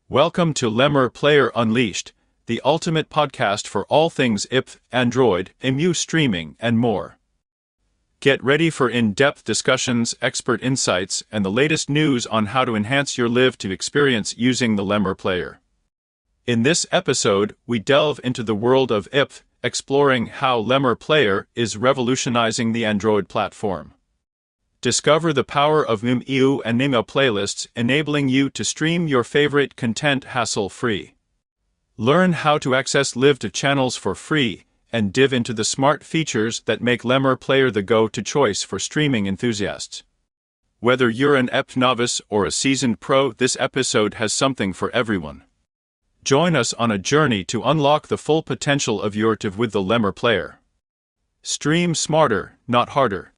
Welcome to Lemur Player Unleashed, the ultimate podcast for all things IPTH, Android, EMU streaming, and more. Get ready for in-depth discussions, expert insights, and the latest news on how to enhance your live to experience using the Lemur Player. In this episode, we delve into the world of IPTH, exploring how Lemur Player is revolutionizing the Android platform. Discover the power of EMU and NIMA playlists, enabling you to stream your favorite content hassle-free. Learn how to access live-to channels for free, and dive into the smart features that make Lemur Player the go-to choice for streaming enthusiasts. Whether you're an IPTH novice or a seasoned pro, this episode has something for everyone. Join us on a journey to unlock the full potential of your TIV with the Lemur Player. Stream smarter, not harder.